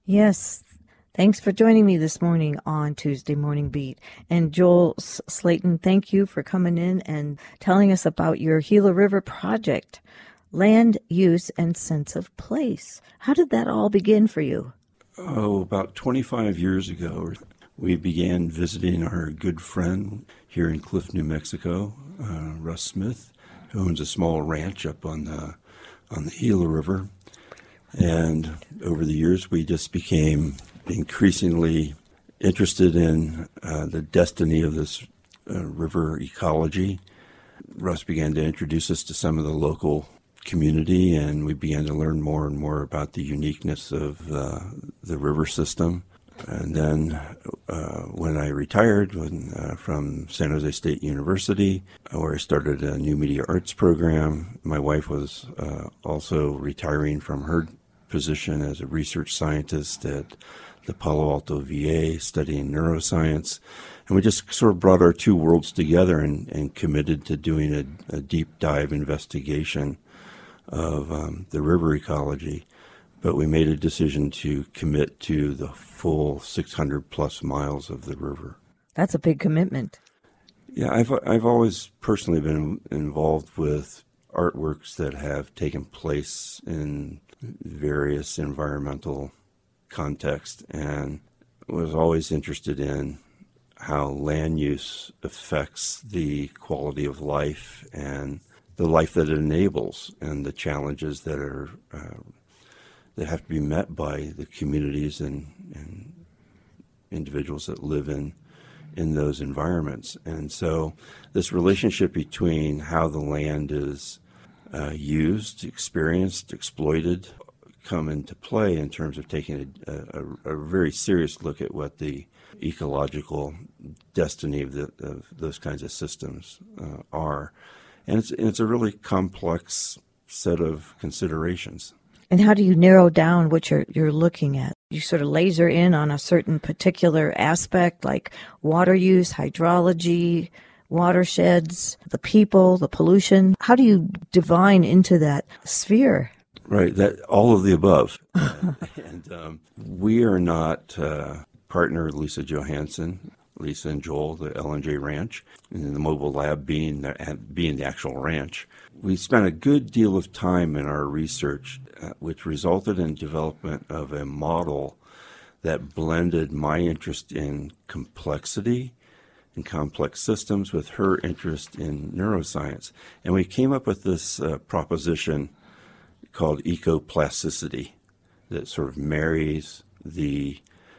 Yes. Thanks for joining me this morning on Tuesday Morning Beat. And Joel Slayton, thank you for coming in and telling us about your Gila River project, land use and sense of place. How did that all begin for you? Oh, about 25 years ago, we began visiting our good friend here in Cliff, New Mexico, Russ Smith, who owns a small ranch up on the Gila River. And over the years, we just became increasingly interested in the destiny of this river ecology. Russ began to introduce us to some of the local community, and we began to learn more and more about the uniqueness of the river system. And then when I retired from San Jose State University, where I started a new media arts program, my wife was also retiring from her position as a research scientist at the Palo Alto VA studying neuroscience. And we just sort of brought our two worlds together and committed to doing a deep dive investigation of the river ecology. But we made a decision to commit to the full 600 plus miles of the river. That's a big commitment. Yeah, I've always personally been involved with artworks that have taken place in various environmental contexts, and was always interested in how land use affects the quality of life and the life that it enables, and the challenges that are that have to be met by the communities and individuals that live in those environments. And so this relationship between how the land is used, experienced, exploited, come into play in terms of taking a very serious look at what the ecological destiny of those kinds of systems are. And it's a really complex set of considerations. And how do you narrow down what you're looking at? You sort of laser in on a certain particular aspect, like water use, hydrology, watersheds, the people, the pollution. How do you divine into that sphere? Right, that all of the above. And we are not partner Lisa Johansson, Lisa and Joel, the L&J Ranch, and the mobile lab being the actual ranch. We spent a good deal of time in our research, which resulted in development of a model that blended my interest in complexity and complex systems with her interest in neuroscience. And we came up with this proposition called ecoplasticity that sort of marries the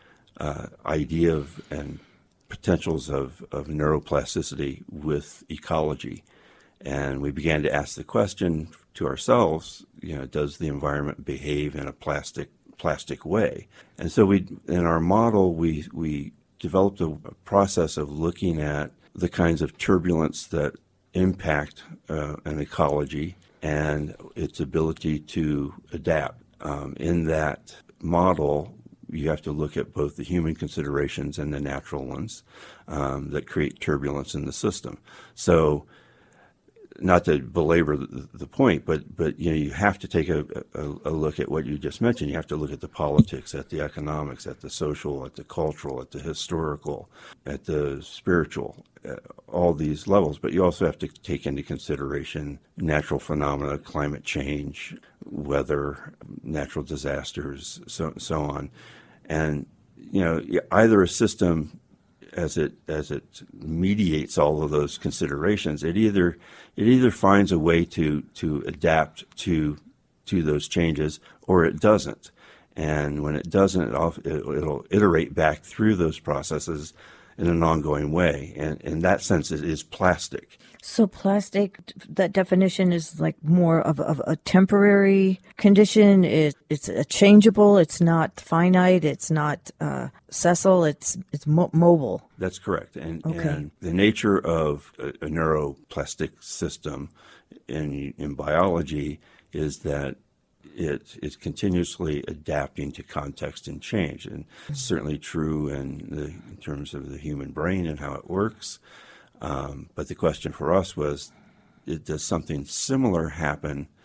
idea of and potentials of neuroplasticity with ecology. And we began to ask the question to ourselves, does the environment behave in a plastic way? And so in our model, we developed a process of looking at the kinds of turbulence that impact an ecology and its ability to adapt. In that model, you have to look at both the human considerations and the natural ones that create turbulence in the system. So, not to belabor the point, but you have to take a look at what you just mentioned. You have to look at the politics, at the economics, at the social, at the cultural, at the historical, at the spiritual, all these levels. But you also have to take into consideration natural phenomena, climate change, weather, natural disasters, so on. And either a system, as it mediates all of those considerations, it either finds a way to adapt to those changes, or it doesn't. And when it doesn't, it'll iterate back through those processes in an ongoing way. And in that sense, it is plastic. So plastic, that definition is like more of a temporary condition. It's a changeable. It's not finite. It's not sessile. It's mobile. That's correct. And Okay. the nature of a neuroplastic system in biology is that it is continuously adapting to context and change. And it's certainly true in terms of the human brain and how it works. But the question for us was, does something similar happen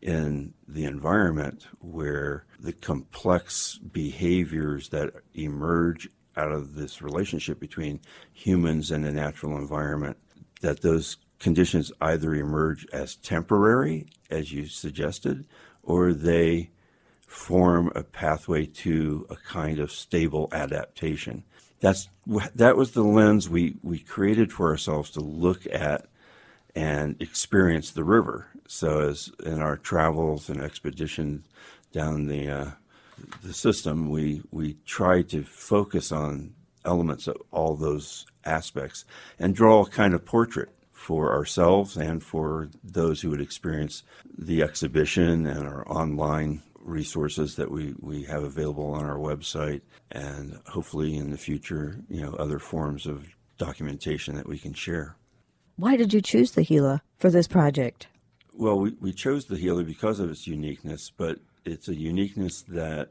in the environment where the complex behaviors that emerge out of this relationship between humans and the natural environment, that those conditions either emerge as temporary, as you suggested, or they form a pathway to a kind of stable adaptation. That was the lens we created for ourselves to look at and experience the river. So as in our travels and expeditions down the system, we try to focus on elements of all those aspects and draw a kind of portrait for ourselves and for those who would experience the exhibition and our online resources that we have available on our website, and hopefully in the future, other forms of documentation that we can share. Why did you choose the Gila for this project? Well, we chose the Gila because of its uniqueness, but it's a uniqueness that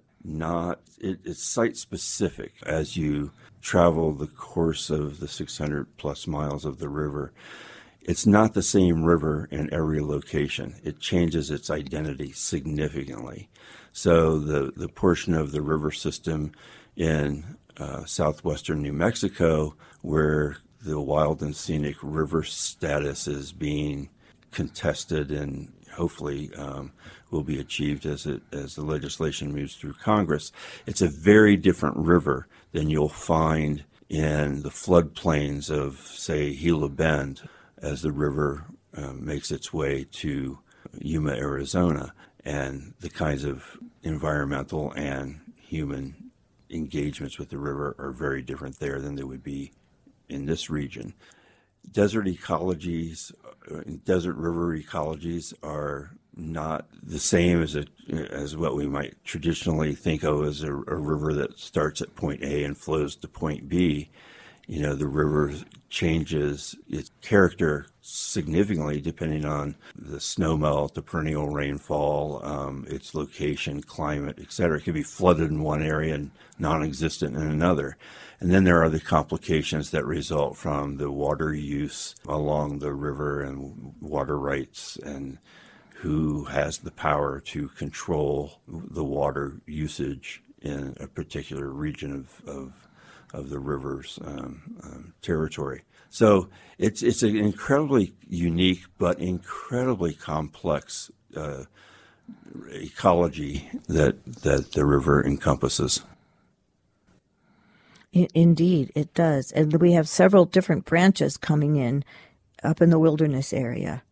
it's site-specific. As you travel the course of the 600 plus miles of the river, it's not the same river in every location. It changes its identity significantly. So the portion of the river system in southwestern New Mexico, where the wild and scenic river status is being contested and hopefully will be achieved as the legislation moves through Congress, it's a very different river than you'll find in the floodplains of, say, Gila Bend, as the river makes its way to Yuma, Arizona, and the kinds of environmental and human engagements with the river are very different there than they would be in this region. Desert ecologies, desert river ecologies are not the same as what we might traditionally think of as a river that starts at point A and flows to point B. The river changes its character significantly depending on the snowmelt, the perennial rainfall, its location, climate, etc. It could be flooded in one area and non-existent in another. And then there are the complications that result from the water use along the river and water rights and who has the power to control the water usage in a particular region of the river's territory. So it's an incredibly unique but incredibly complex ecology that the river encompasses. Indeed, it does. And we have several different branches coming in up in the wilderness area.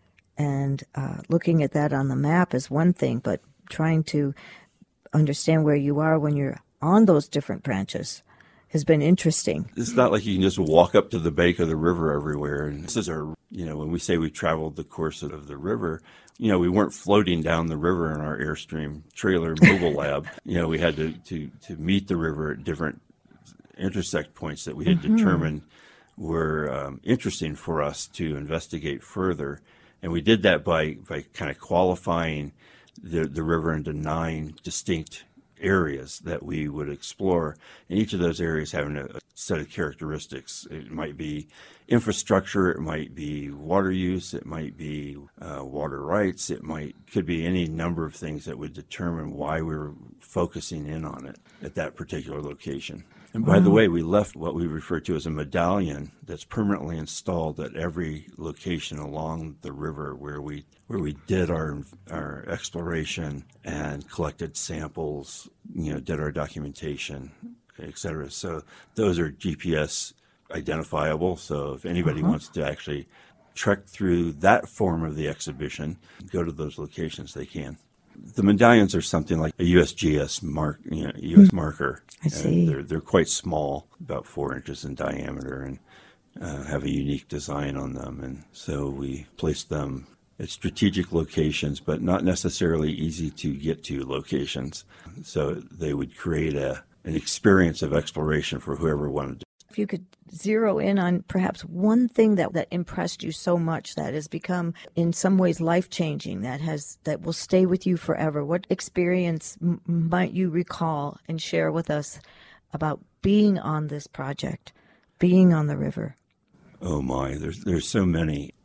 And looking at that on the map is one thing, but trying to understand where you are when you're on those different branches has been interesting. It's not like you can just walk up to the bank of the river everywhere. And this is when we say we traveled the course of the river, we weren't floating down the river in our Airstream trailer mobile lab. We had to meet the river at different intersect points that we had determined were interesting for us to investigate further. And we did that by kind of qualifying the river into 9 distinct areas that we would explore, and each of those areas having a set of characteristics. It might be infrastructure, it might be water use, it might be water rights, could be any number of things that would determine why we were focusing in on it at that particular location. And by the way, we left what we refer to as a medallion that's permanently installed at every location along the river where we did our exploration and collected samples, did our documentation, et cetera. So those are GPS identifiable. So if anybody wants to actually trek through that form of the exhibition, go to those locations, they can. The medallions are something like a USGS US marker. I see. They're quite small, about 4 inches in diameter, and have a unique design on them. And so we place them at strategic locations, but not necessarily easy to get to locations. So they would create an experience of exploration for whoever wanted to. If you could zero in on perhaps one thing that impressed you so much that has become in some ways life-changing, that will stay with you forever, what experience might you recall and share with us about being on this project, being on the river? Oh my, there's so many.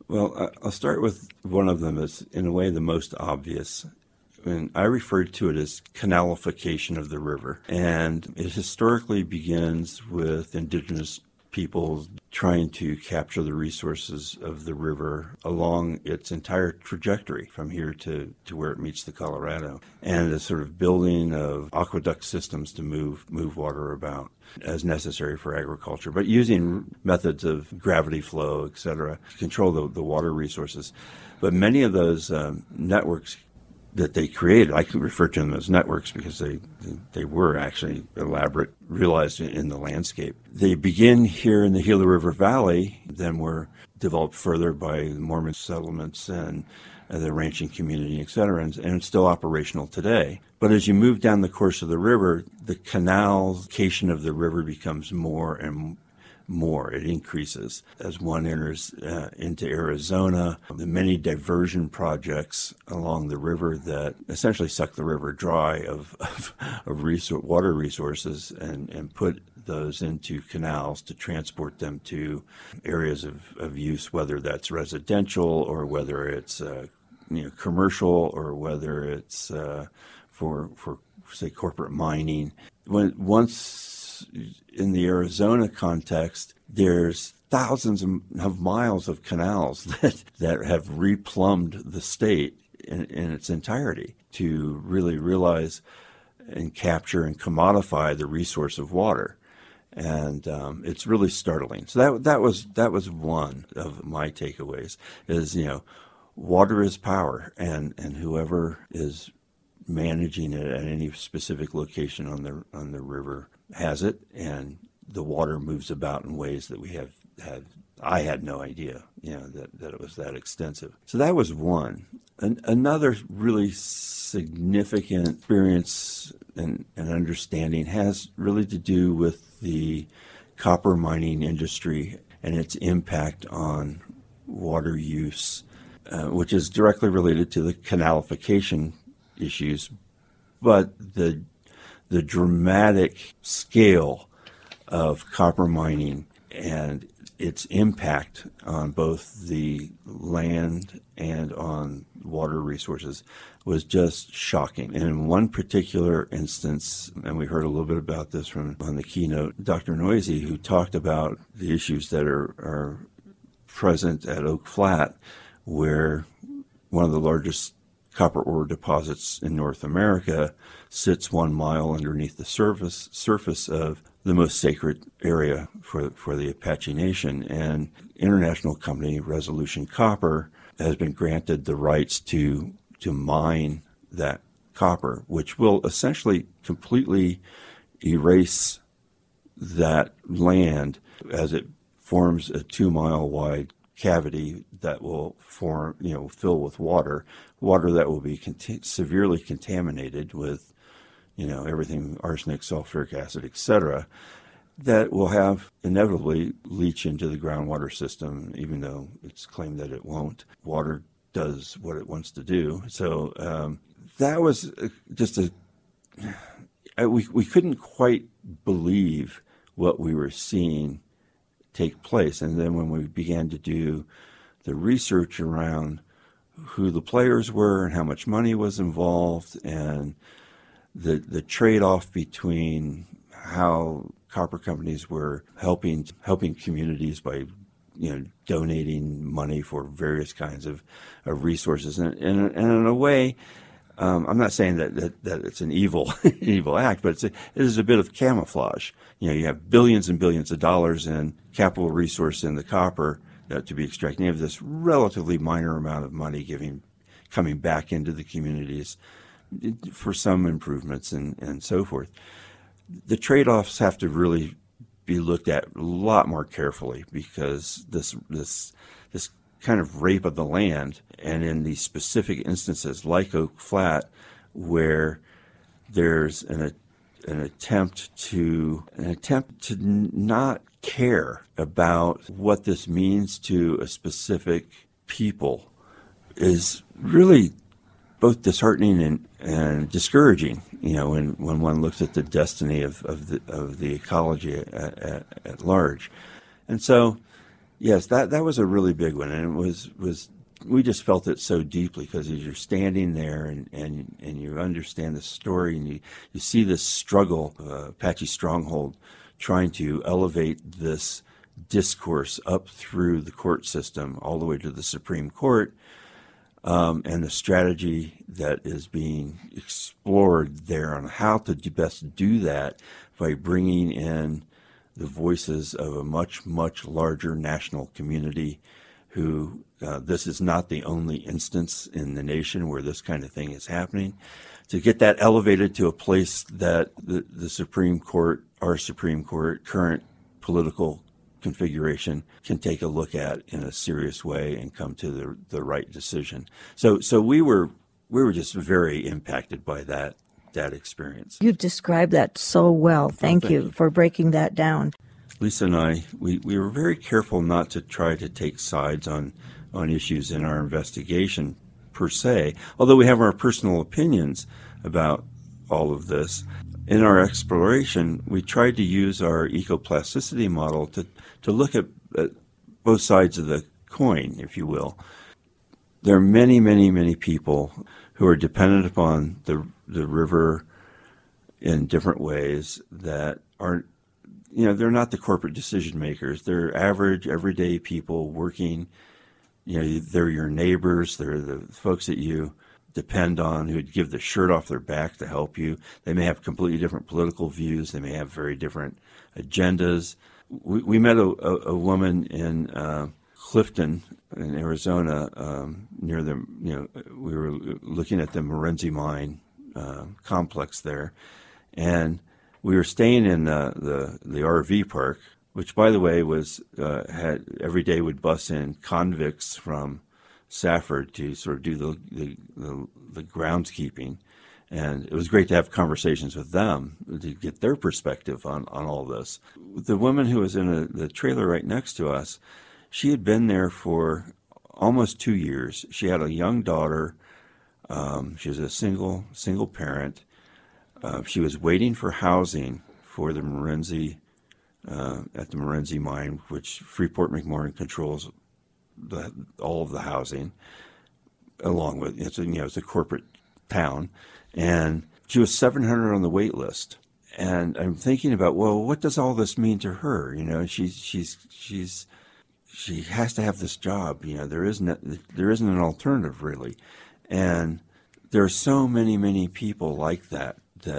Well, I'll start with one of them as, in a way, the most obvious. And I referred to it as canalification of the river. And it historically begins with indigenous people trying to capture the resources of the river along its entire trajectory from here to where it meets the Colorado, and a sort of building of aqueduct systems to move water about as necessary for agriculture, but using methods of gravity flow, et cetera, to control the water resources. But many of those networks that they created, I could refer to them as networks because they were actually elaborate, realized in the landscape. They begin here in the Gila River Valley, then were developed further by Mormon settlements and the ranching community, et cetera, and it's still operational today. But as you move down the course of the river, the canalization of the river becomes more and more. It increases as one enters into Arizona. The many diversion projects along the river that essentially suck the river dry of water resources and put those into canals to transport them to areas of use, whether that's residential or whether it's commercial or whether it's for say corporate mining. Once in the Arizona context, there's thousands of miles of canals that have replumbed the state in its entirety to really realize and capture and commodify the resource of water. And it's really startling. So that was one of my takeaways is, water is power, and whoever is managing it at any specific location on the river has it, and the water moves about in ways that I had no idea, that it was that extensive. So that was one. Another really significant experience and understanding has really to do with the copper mining industry and its impact on water use, which is directly related to the canalification issues, but the dramatic scale of copper mining and its impact on both the land and on water resources was just shocking. And in one particular instance, and we heard a little bit about this on the keynote, Dr. Noisy, who talked about the issues that are present at Oak Flat, where one of the largest copper ore deposits in North America sits 1 mile underneath the surface of the most sacred area for the Apache Nation. And international company Resolution Copper has been granted the rights to mine that copper, which will essentially completely erase that land as it forms a 2-mile wide cavity that will fill with water that will be severely contaminated with, everything, arsenic, sulfuric acid, etc., that will have inevitably leach into the groundwater system, even though it's claimed that it won't. Water does what it wants to do. So that was just we couldn't quite believe what we were seeing take place. And then when we began to do the research around who the players were and how much money was involved and the trade-off between how copper companies were helping communities by donating money for various kinds of resources, and in a way, I'm not saying that it's an evil act, but it is a bit of camouflage. You have billions and billions of dollars in capital resource in the copper to be extracted. You have this relatively minor amount of money coming back into the communities for some improvements and so forth. The trade-offs have to really be looked at a lot more carefully, because this kind of rape of the land, and in these specific instances like Oak Flat, where there's an attempt to not care about what this means to a specific people, is really both disheartening and discouraging. When one looks at the destiny of the ecology at large, and so Yes, that was a really big one, and it was we just felt it so deeply because as you're standing there and you understand the story and you see this struggle, Apache Stronghold, trying to elevate this discourse up through the court system all the way to the Supreme Court, and the strategy that is being explored there on how to best do that by bringing in the voices of a much, much larger national community who this is not the only instance in the nation where this kind of thing is happening. To get that elevated to a place that the Supreme Court, our Supreme Court, current political configuration can take a look at in a serious way and come to the right decision. So we were just very impacted by that experience. You've described that so well. Thank you for breaking that down. Lisa and I, we were very careful not to try to take sides on issues in our investigation per se, although we have our personal opinions about all of this. In our exploration, we tried to use our ecoplasticity model to look at both sides of the coin, if you will. There are many, many, many people who are dependent upon the river in different ways that aren't, they're not the corporate decision makers. They're average, everyday people working. They're your neighbors. They're the folks that you depend on who'd give the shirt off their back to help you. They may have completely different political views. They may have very different agendas. We met a woman in Clifton in Arizona near we were looking at the Morenci mine complex there, and we were staying in the RV park, which, by the way, was had every day would bus in convicts from Safford to sort of do the groundskeeping, and it was great to have conversations with them to get their perspective on all this. The woman who was in the trailer right next to us, she had been there for almost 2 years. She had a young daughter. She was a single parent. She was waiting for housing for the Morenci at the Morenci mine, which Freeport-McMoRan controls all of the housing, along with it's a corporate town, and she was 700 on the wait list. And I'm thinking about, well, what does all this mean to her? She has to have this job. There isn't an alternative really, and there are so many people like that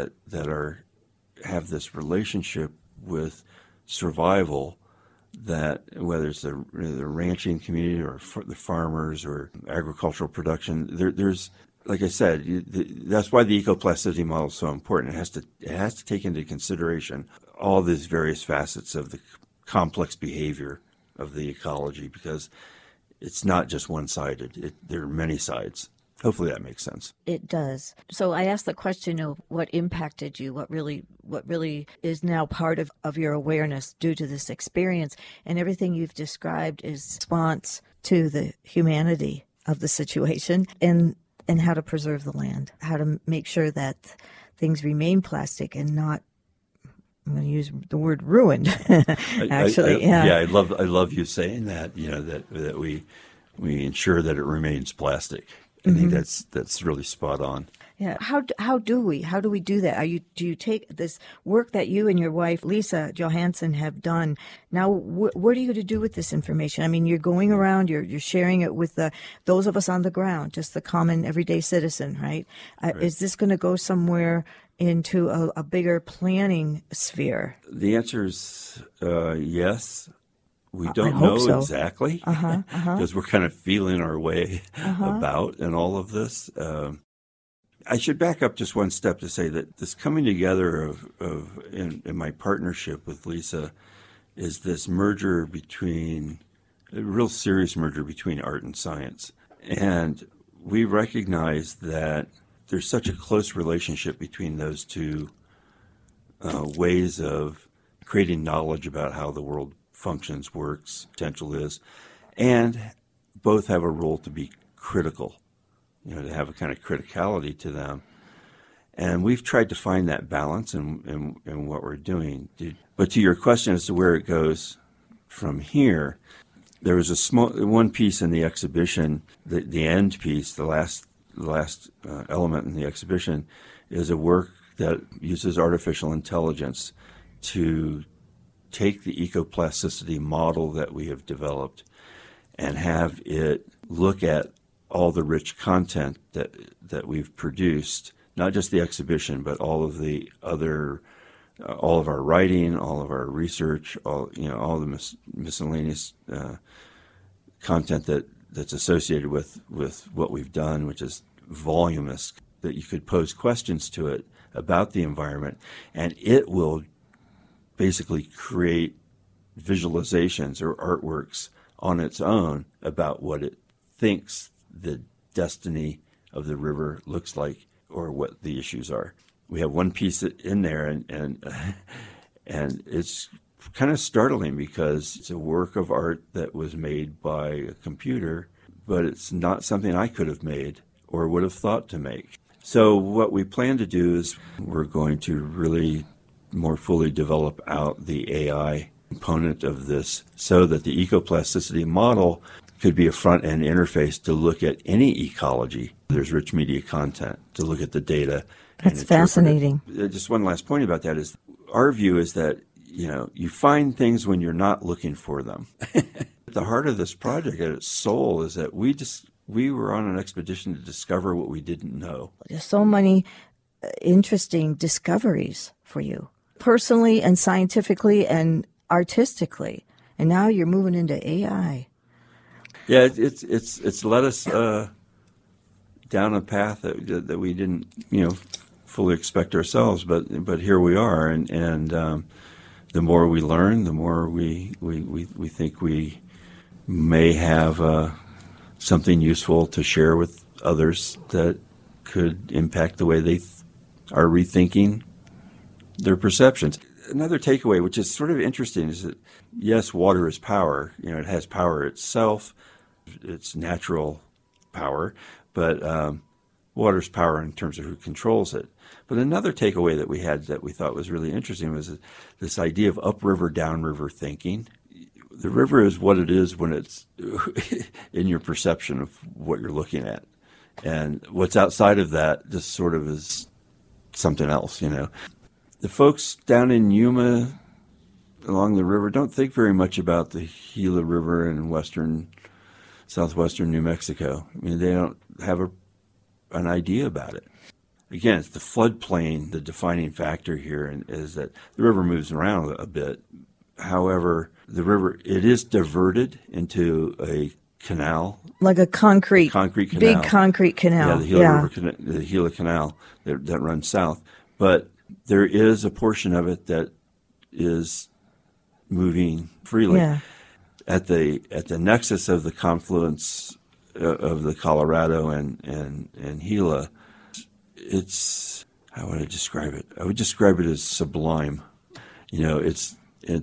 have this relationship with survival, that whether it's the ranching community or the farmers or agricultural production, there's, like I said, that's why the ecoplasticity model is so important. It has to take into consideration all these various facets of the complex behavior of the ecology, because it's not just one-sided. There are many sides. Hopefully that makes sense. It does. So I asked the question of what impacted you, what really is now part of your awareness due to this experience, and everything you've described is response to the humanity of the situation and how to preserve the land, how to make sure that things remain plastic and not, I'm going to use the word ruined. Actually, I love you saying that. That we ensure that it remains plastic. I think that's really spot on. Yeah. How do we do that? Do you take this work that you and your wife, Lisa Johansson, have done? Now, what are you to do with this information? I mean, you're going around, you're sharing it with those of us on the ground, just the common everyday citizen, right? Right. Is this going to go somewhere into a bigger planning sphere? The answer is yes. We don't know exactly because we're kind of feeling our way about in all of this. I should back up just one step to say that this coming together in my partnership with Lisa is this merger between, a real serious merger between art and science. And we recognize that there's such a close relationship between those two ways of creating knowledge about how the world functions, works, potential is, and both have a role to be critical, to have a kind of criticality to them. And we've tried to find that balance in what we're doing. But to your question as to where it goes from here, There was a small one piece in the exhibition, the end piece, the last element in the exhibition, is a work that uses artificial intelligence to take the ecoplasticity model that we have developed and have it look at all the rich content that we've produced, not just the exhibition, but all of the other, all of our writing, all of our research, all the miscellaneous content that's associated with what we've done, which is voluminous, that you could pose questions to it about the environment, and it will basically create visualizations or artworks on its own about what it thinks the destiny of the river looks like or what the issues are. We have one piece in there, and it's kind of startling because it's a work of art that was made by a computer, but it's not something I could have made or would have thought to make. So what we plan to do is we're going to really more fully develop out the AI component of this so that the ecoplasticity model could be a front-end interface to look at any ecology. There's rich media content to look at the data. That's fascinating. Just one last point about that is our view is that, you find things when you're not looking for them. At the heart of this project at its soul is that we were on an expedition to discover what we didn't know. There's so many interesting discoveries for you, personally and scientifically and artistically. And now you're moving into AI. Yeah, it's led us down a path that we didn't fully expect ourselves, but here we are, and the more we learn, the more we think we may have something useful to share with others that could impact the way they are rethinking their perceptions. Another takeaway, which is sort of interesting, is that yes, water is power. It has power itself. It's natural power, but water's power in terms of who controls it. But another takeaway that we had that we thought was really interesting was this idea of upriver, downriver thinking. The river is what it is when it's in your perception of what you're looking at. And what's outside of that just sort of is something else, The folks down in Yuma along the river don't think very much about the Gila River in southwestern New Mexico. I mean, they don't have an idea about it. Again, it's the floodplain, the defining factor here, and is that the river moves around a bit. However, the river, it is diverted into a canal. Like a concrete canal. Big concrete canal. Yeah, the Gila Canal that runs south. But there is a portion of it that is moving freely. Yeah. At the nexus of the confluence of the Colorado and Gila, it's, how would I describe it? I would describe it as sublime. It's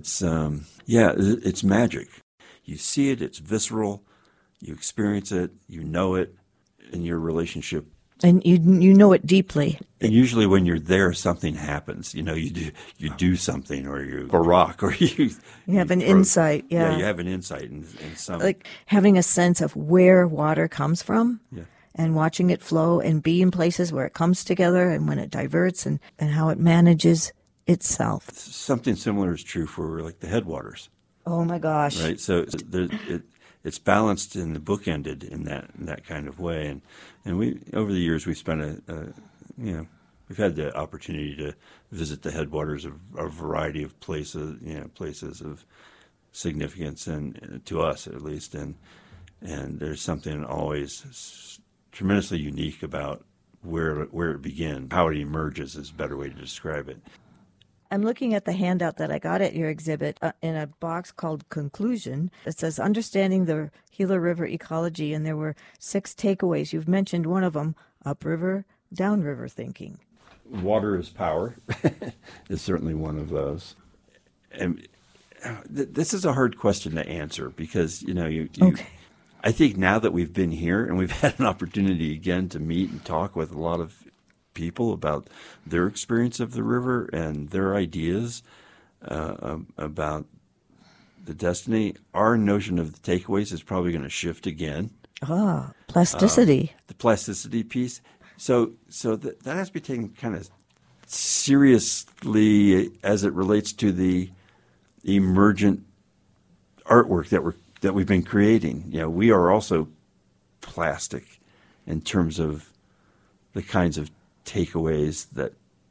magic. You see it, it's visceral, you experience it, you know it in your relationship. And you know it deeply. And usually when you're there, something happens. You do something, or you a rock, or you have an insight. Yeah, you have an insight in some, like having a sense of where water comes from. Yeah. And watching it flow and be in places where it comes together and when it diverts and how it manages itself. Something similar is true for like the headwaters. Oh my gosh! Right, so it's balanced and bookended in that kind of way, and we over the years we've spent we've had the opportunity to visit the headwaters of a variety of places, places of significance and to us at least, and there's something always tremendously unique about where it begins. How it emerges is a better way to describe it. I'm looking at the handout that I got at your exhibit in a box called Conclusion. It says Understanding the Gila River Ecology, and there were 6 takeaways. You've mentioned one of them, upriver, downriver thinking. Water is power is certainly one of those. And this is a hard question to answer because, Okay. I think now that we've been here and we've had an opportunity again to meet and talk with a lot of people about their experience of the river and their ideas about the destiny. Our notion of the takeaways is probably going to shift again. Plasticity. The plasticity piece. So that has to be taken kind of seriously as it relates to the emergent artwork that we've been creating. We are also plastic in terms of the kinds of takeaways that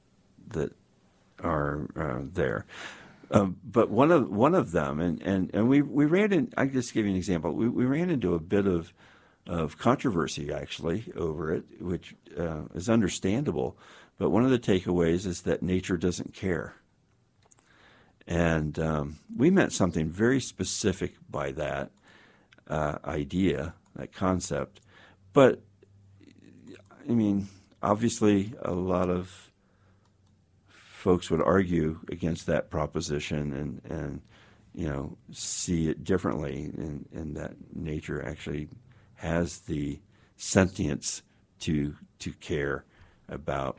are there. But one of them, and we ran in. I just give you an example. We ran into a bit of controversy actually over it, which is understandable. But one of the takeaways is that nature doesn't care, and we meant something very specific by that idea, that concept. But I mean, obviously, a lot of folks would argue against that proposition and see it differently, and that nature actually has the sentience to care about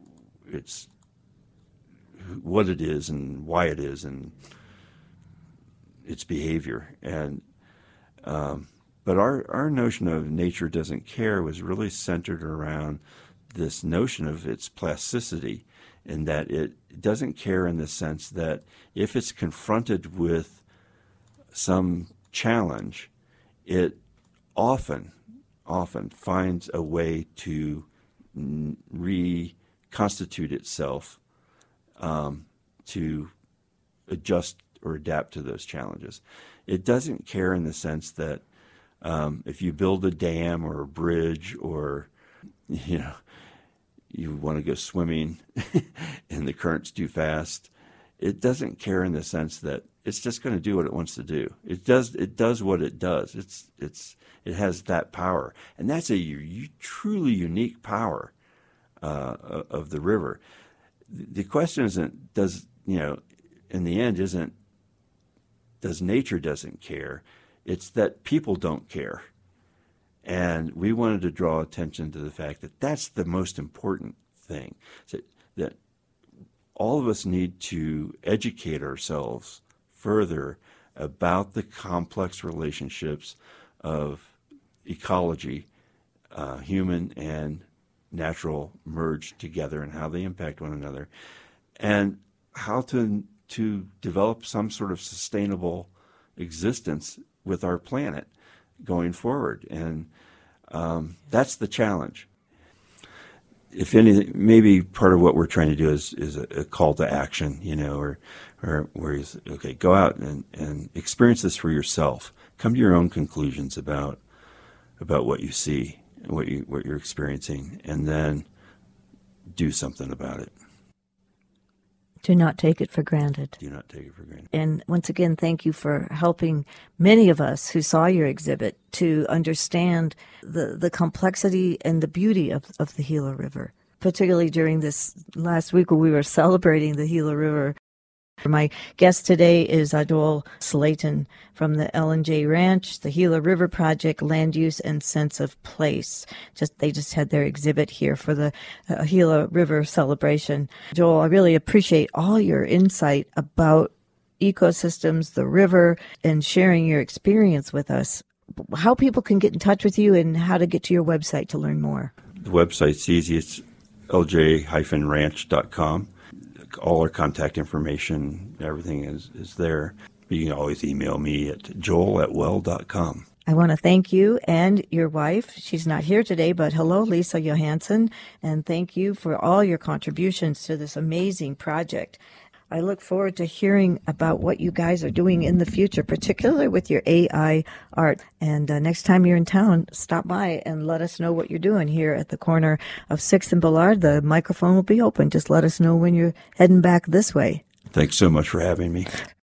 what it is and why it is and its behavior. And but our notion of nature doesn't care was really centered around this notion of its plasticity, in that it doesn't care in the sense that if it's confronted with some challenge, it often finds a way to reconstitute itself to adjust or adapt to those challenges. It doesn't care in the sense that if you build a dam or a bridge, or you want to go swimming and the current's too fast, it doesn't care in the sense that it's just going to do what it wants to do. It does what it does. It has that power, and that's a truly unique power of the river. The question isn't in the end isn't does nature doesn't care. It's that people don't care. And we wanted to draw attention to the fact that that's the most important thing, that all of us need to educate ourselves further about the complex relationships of ecology, human and natural, merged together, and how they impact one another, and how to develop some sort of sustainable existence with our planet going forward. And that's the challenge. If anything, maybe part of what we're trying to do is a call to action, or where you say, okay, go out and experience this for yourself. Come to your own conclusions about what you see and what you're experiencing, and then do something about it. Do not take it for granted. Do not take it for granted. And once again, thank you for helping many of us who saw your exhibit to understand the complexity and the beauty of the Gila River, particularly during this last week when we were celebrating the Gila River. My guest today is Joel Slayton from the L&J Ranch, the Gila River Project, Land Use and Sense of Place. They just had their exhibit here for the Gila River celebration. Joel, I really appreciate all your insight about ecosystems, the river, and sharing your experience with us. How people can get in touch with you and how to get to your website to learn more. The website's easy. It's lj-ranch.com. All our contact information, everything is there. You can always email me at joel@well.com. I want to thank you and your wife. She's not here today, but hello, Lisa Johansson, and thank you for all your contributions to this amazing project. I look forward to hearing about what you guys are doing in the future, particularly with your AI art. And next time you're in town, stop by and let us know what you're doing here at the corner of 6th and Ballard. The microphone will be open. Just let us know when you're heading back this way. Thanks so much for having me.